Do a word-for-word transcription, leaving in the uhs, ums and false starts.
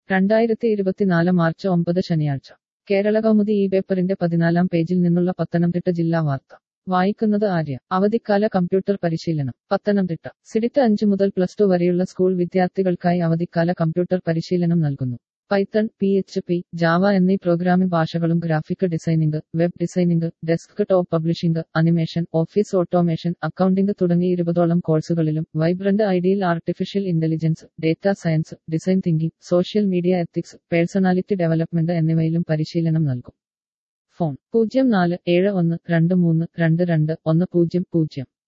രണ്ടായിരത്തി ഇരുപത്തിനാല് മാർച്ച് ഒമ്പത് ശനിയാഴ്ച കേരള കൗമുദി ഈ പേപ്പറിന്റെ പതിനാലാം പേജിൽ നിന്നുള്ള പത്തനംതിട്ട ജില്ലാ വാർത്ത വായിക്കുന്നത് ആര്യ. അവധിക്കാല കമ്പ്യൂട്ടർ പരിശീലനം. പത്തനംതിട്ട സിഡിറ്റ് അഞ്ച് മുതൽ പ്ലസ് ടു വരെയുള്ള സ്കൂൾ വിദ്യാർത്ഥികൾക്കായി അവധിക്കാല കമ്പ്യൂട്ടർ പരിശീലനം നൽകുന്നു. Python, P H P, Java എന്നീ പ്രോഗ്രാമിംഗ് ഭാഷകളും graphic designing, web designing, desktop publishing, animation, office automation, accounting തുടങ്ങി ഇരുപതോളം കോഴ്സുകളിലും vibrant ideal artificial intelligence, data science, design thinking, social media ethics, personality development എന്നിവയിലും പരിശീലനം നൽകും. ഫോൺ പൂജ്യം നാല് ഏഴ് ഒന്ന് രണ്ട് മൂന്ന് രണ്ട് രണ്ട് ഒന്ന് പൂജ്യം പൂജ്യം